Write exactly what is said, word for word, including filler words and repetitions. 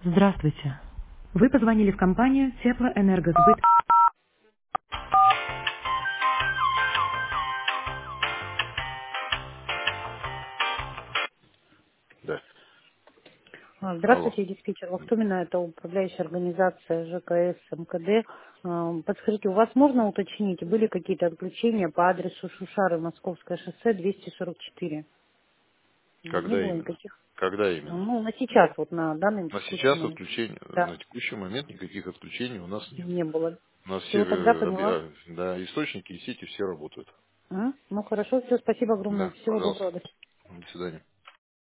Здравствуйте. Вы позвонили в компанию Теплоэнергосбыт. Да. А, Алло. Здравствуйте, диспетчер. Вахтомина, это управляющая организация ЖКС МКД. А, Подскажите, у вас можно уточнить, были какие-то отключения по адресу Шушары, Московское шоссе, двести сорок четыре? Не Когда было именно? никаких? Когда именно? Ну, на сейчас, вот на данный На текущий сейчас момент. отключений, Да, на текущий момент никаких отключений у нас нет. не было. У нас все Все, тогда э, поняла. объя- да, источники и сети все работают. А? Ну, хорошо, все, спасибо огромное. Да, Всего пожалуйста. доброго. До До свидания.